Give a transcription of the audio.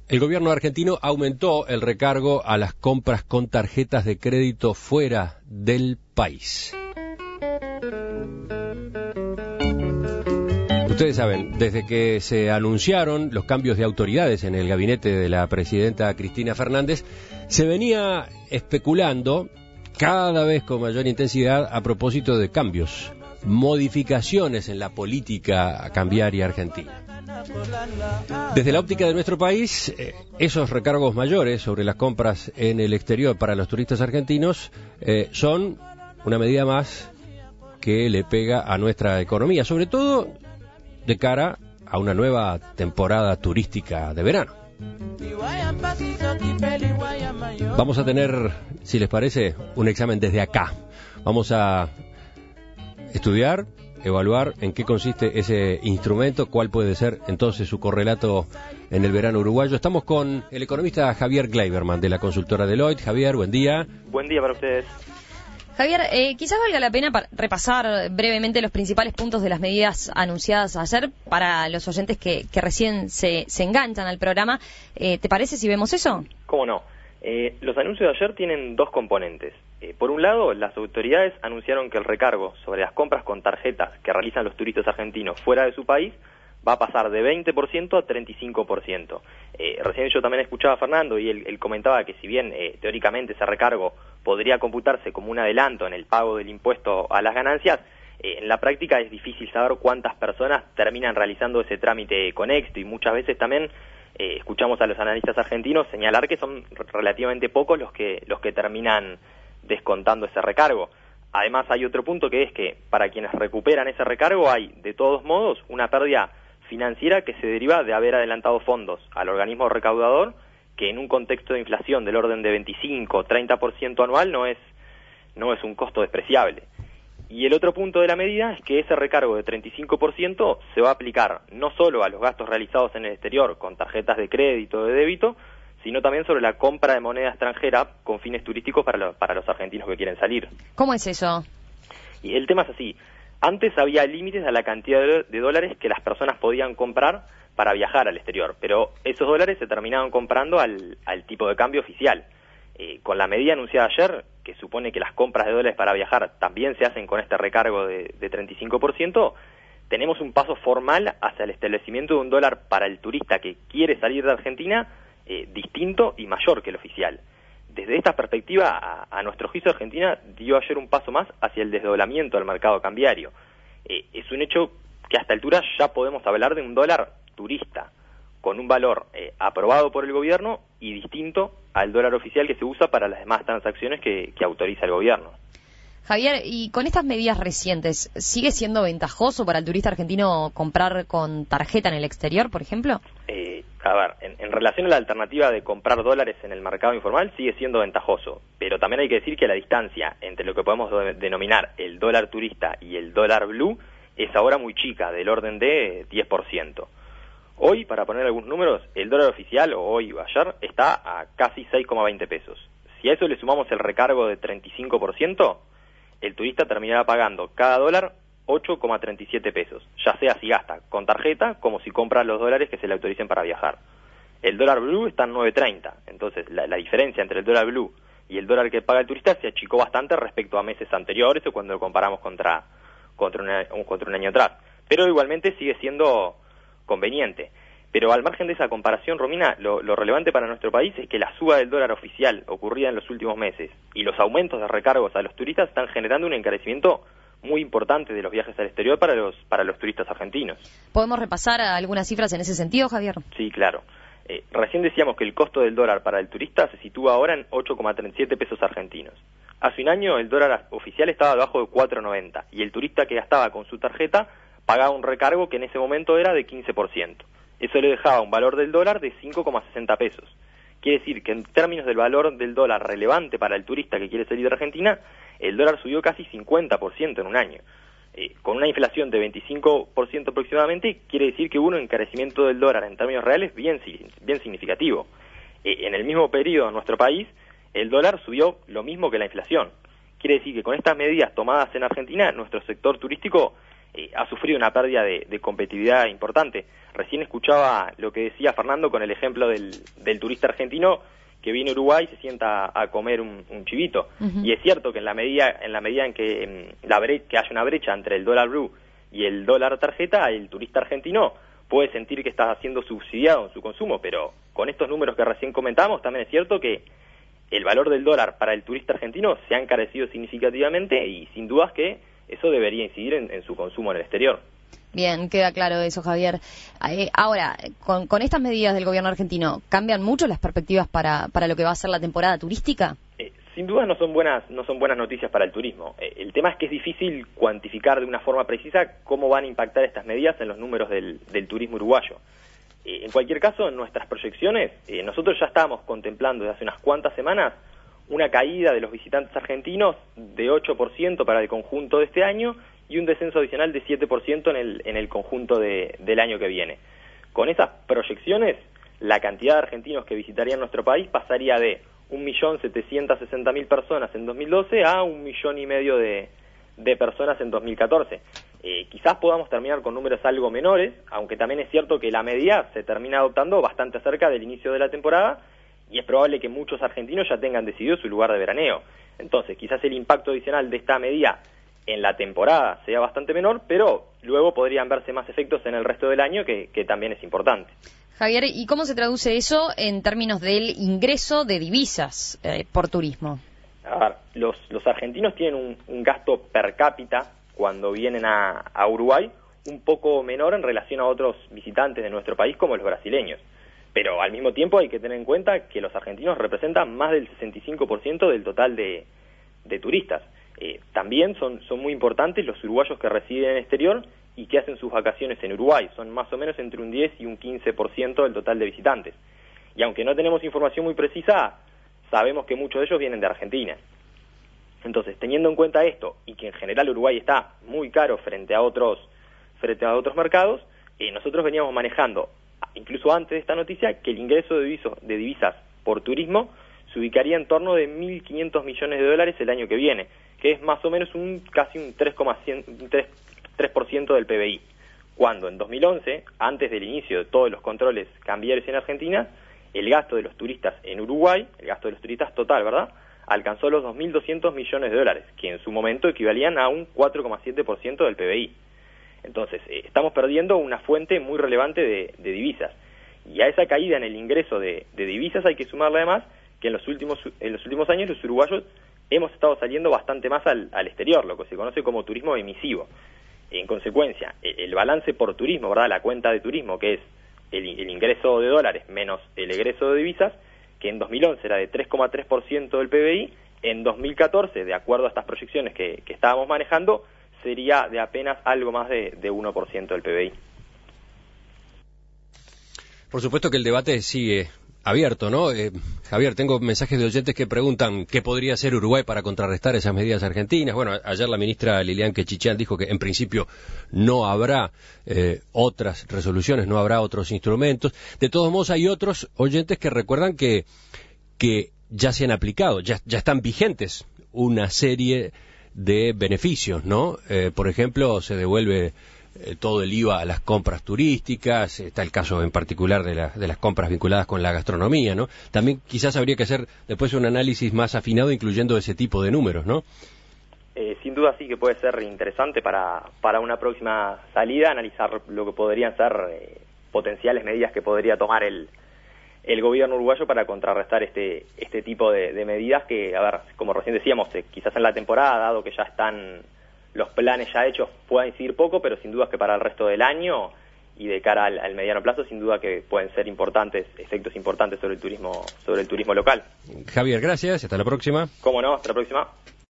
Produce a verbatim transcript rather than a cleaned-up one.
El gobierno argentino aumentó el recargo a las compras con tarjetas de crédito fuera del país. Ustedes saben, desde que se anunciaron los cambios de autoridades en el gabinete de la presidenta Cristina Fernández, se venía especulando cada vez con mayor intensidad a propósito de cambios, modificaciones en la política cambiaria argentina. Desde la óptica de nuestro país, eh, esos recargos mayores sobre las compras en el exterior para los turistas argentinos eh, son una medida más que le pega a nuestra economía, sobre todo de cara a una nueva temporada turística de verano. Vamos a tener, si les parece, un examen desde acá. Vamos a estudiar, evaluar en qué consiste ese instrumento, cuál puede ser entonces su correlato en el verano uruguayo. Estamos con el economista Javier Gleiberman de la consultora Deloitte. Javier, buen día. Buen día para ustedes. Javier, eh, quizás valga la pena repasar brevemente los principales puntos de las medidas anunciadas ayer para los oyentes que, que recién se, se enganchan al programa. Eh, ¿Te parece si vemos eso? ¿Cómo no? Eh, los anuncios de ayer tienen dos componentes. Eh, por un lado, las autoridades anunciaron que el recargo sobre las compras con tarjetas que realizan los turistas argentinos fuera de su país va a pasar de veinte por ciento a treinta y cinco por ciento. Eh, recién yo también escuchaba a Fernando y él, él comentaba que si bien eh, teóricamente ese recargo podría computarse como un adelanto en el pago del impuesto a las ganancias, eh, en la práctica es difícil saber cuántas personas terminan realizando ese trámite con éxito y muchas veces también eh, escuchamos a los analistas argentinos señalar que son relativamente pocos los que, los que terminan descontando ese recargo. Además hay otro punto que es que para quienes recuperan ese recargo hay de todos modos una pérdida financiera que se deriva de haber adelantado fondos al organismo recaudador, que en un contexto de inflación del orden de veinticinco o treinta por ciento anual no es, no es un costo despreciable. Y el otro punto de la medida es que ese recargo de treinta y cinco por ciento se va a aplicar no solo a los gastos realizados en el exterior con tarjetas de crédito o de débito, sino también sobre la compra de moneda extranjera con fines turísticos para, lo, para los argentinos que quieren salir. ¿Cómo es eso? Y el tema es así. Antes había límites a la cantidad de dólares que las personas podían comprar para viajar al exterior, pero esos dólares se terminaban comprando al, al tipo de cambio oficial. Eh, con la medida anunciada ayer, que supone que las compras de dólares para viajar también se hacen con este recargo de, de treinta y cinco por ciento, tenemos un paso formal hacia el establecimiento de un dólar para el turista que quiere salir de Argentina eh, distinto y mayor que el oficial. Desde esta perspectiva, a, a nuestro juicio, Argentina dio ayer un paso más hacia el desdoblamiento del mercado cambiario. Eh, es un hecho que a esta altura ya podemos hablar de un dólar turista, con un valor eh, aprobado por el gobierno y distinto al dólar oficial que se usa para las demás transacciones que, que autoriza el gobierno. Javier, y con estas medidas recientes, ¿sigue siendo ventajoso para el turista argentino comprar con tarjeta en el exterior, por ejemplo? Eh, a ver, en, en relación a la alternativa de comprar dólares en el mercado informal, sigue siendo ventajoso, pero también hay que decir que la distancia entre lo que podemos de, denominar el dólar turista y el dólar blue es ahora muy chica, del orden de diez por ciento. Hoy, para poner algunos números, el dólar oficial, o hoy o ayer, está a casi seis coma veinte pesos. Si a eso le sumamos el recargo de treinta y cinco por ciento, el turista terminará pagando cada dólar ocho coma treinta y siete pesos, ya sea si gasta con tarjeta como si compra los dólares que se le autoricen para viajar. El dólar blue está en nueve treinta, entonces la, la diferencia entre el dólar blue y el dólar que paga el turista se achicó bastante respecto a meses anteriores o cuando lo comparamos contra, contra, una, contra un año atrás. Pero igualmente sigue siendo conveniente. Pero al margen de esa comparación, Romina, lo, lo relevante para nuestro país es que la suba del dólar oficial ocurrida en los últimos meses y los aumentos de recargos a los turistas están generando un encarecimiento muy importante de los viajes al exterior para los para los turistas argentinos. ¿Podemos repasar algunas cifras en ese sentido, Javier? Sí, claro. Eh, recién decíamos que el costo del dólar para el turista se sitúa ahora en ocho coma treinta y siete pesos argentinos. Hace un año el dólar oficial estaba debajo de cuatro noventa y el turista que gastaba con su tarjeta pagaba un recargo que en ese momento era de quince por ciento. Eso le dejaba un valor del dólar de cinco coma sesenta pesos. Quiere decir que en términos del valor del dólar relevante para el turista que quiere salir de Argentina, el dólar subió casi cincuenta por ciento en un año. Eh, con una inflación de veinticinco por ciento aproximadamente, quiere decir que hubo un encarecimiento del dólar en términos reales bien, bien significativo. Eh, en el mismo periodo en nuestro país, el dólar subió lo mismo que la inflación. Quiere decir que con estas medidas tomadas en Argentina, nuestro sector turístico eh, ha sufrido una pérdida de, de competitividad importante. Recién escuchaba lo que decía Fernando con el ejemplo del, del turista argentino que viene a Uruguay y se sienta a comer un, un chivito. Uh-huh. Y es cierto que en la medida en la medida en que, en la bre- que haya una brecha entre el dólar blue y el dólar tarjeta, el turista argentino puede sentir que está siendo subsidiado en su consumo, pero con estos números que recién comentamos también es cierto que el valor del dólar para el turista argentino se ha encarecido significativamente y sin dudas que eso debería incidir en, en su consumo en el exterior. Bien, queda claro eso, Javier. Eh, ahora, con, con estas medidas del gobierno argentino, ¿cambian mucho las perspectivas para, para lo que va a ser la temporada turística? Eh, sin duda no son buenas no son buenas noticias para el turismo. Eh, el tema es que es difícil cuantificar de una forma precisa cómo van a impactar estas medidas en los números del, del turismo uruguayo. Eh, en cualquier caso, en nuestras proyecciones, eh, nosotros ya estábamos contemplando desde hace unas cuantas semanas una caída de los visitantes argentinos de ocho por ciento para el conjunto de este año y un descenso adicional de siete por ciento en el, en el conjunto de, del año que viene. Con esas proyecciones, la cantidad de argentinos que visitarían nuestro país pasaría de un millón setecientos sesenta mil personas en dos mil doce a un millón y medio de, de personas en dos mil catorce. Eh, quizás podamos terminar con números algo menores, aunque también es cierto que la medida se termina adoptando bastante cerca del inicio de la temporada y es probable que muchos argentinos ya tengan decidido su lugar de veraneo. Entonces, quizás el impacto adicional de esta medida en la temporada sea bastante menor, pero luego podrían verse más efectos en el resto del año, que, que también es importante. Javier, ¿y cómo se traduce eso en términos del ingreso de divisas eh, por turismo? A ver, los, los argentinos tienen un, un gasto per cápita cuando vienen a, a Uruguay un poco menor en relación a otros visitantes de nuestro país como los brasileños. Pero al mismo tiempo hay que tener en cuenta que los argentinos representan más del sesenta y cinco por ciento del total de, de turistas. Eh, también son, son muy importantes los uruguayos que residen en el exterior y que hacen sus vacaciones en Uruguay. Son más o menos entre un diez y un quince por ciento del total de visitantes. Y aunque no tenemos información muy precisa, sabemos que muchos de ellos vienen de Argentina. Entonces, teniendo en cuenta esto y que en general Uruguay está muy caro frente a otros, frente a otros mercados, eh, nosotros veníamos manejando, incluso antes de esta noticia, que el ingreso de, diviso, de divisas por turismo se ubicaría en torno de mil quinientos millones de dólares el año que viene, que es más o menos un casi un tres por ciento del P B I, cuando en dos mil once, antes del inicio de todos los controles cambiarios en Argentina, el gasto de los turistas en Uruguay, el gasto de los turistas total, ¿verdad?, alcanzó los dos mil doscientos millones de dólares, que en su momento equivalían a un cuatro coma siete por ciento del P B I. Entonces, eh, estamos perdiendo una fuente muy relevante de, de divisas. Y a esa caída en el ingreso de, de divisas hay que sumarle además que en los últimos en los últimos años los uruguayos hemos estado saliendo bastante más al, al exterior, lo que se conoce como turismo emisivo. En consecuencia, el, el balance por turismo, ¿verdad?, la cuenta de turismo, que es el, el ingreso de dólares menos el egreso de divisas, que en dos mil once era de tres coma tres por ciento del P B I, en dos mil catorce, de acuerdo a estas proyecciones que, que estábamos manejando, sería de apenas algo más de, de uno por ciento del P B I. Por supuesto que el debate sigue abierto, ¿no? Eh, Javier, tengo mensajes de oyentes que preguntan qué podría hacer Uruguay para contrarrestar esas medidas argentinas. Bueno, ayer la ministra Lilian Quechichán dijo que en principio no habrá eh, otras resoluciones, no habrá otros instrumentos. De todos modos, hay otros oyentes que recuerdan que, que ya se han aplicado, ya, ya están vigentes una serie de beneficios, ¿no? Eh, por ejemplo, se devuelve eh, todo el I V A a las compras turísticas, está el caso en particular de, la, de las compras vinculadas con la gastronomía, ¿no? También quizás habría que hacer después un análisis más afinado incluyendo ese tipo de números, ¿no? Eh, sin duda sí que puede ser interesante para, para una próxima salida analizar lo que podrían ser eh, potenciales medidas que podría tomar el el gobierno uruguayo para contrarrestar este este tipo de, de medidas que, a ver, como recién decíamos, eh, quizás en la temporada, dado que ya están los planes ya hechos, pueda incidir poco, pero sin duda que para el resto del año y de cara al, al mediano plazo, sin duda que pueden ser importantes, efectos importantes sobre el turismo, sobre el turismo local. Javier, gracias, hasta la próxima. Cómo no, hasta la próxima.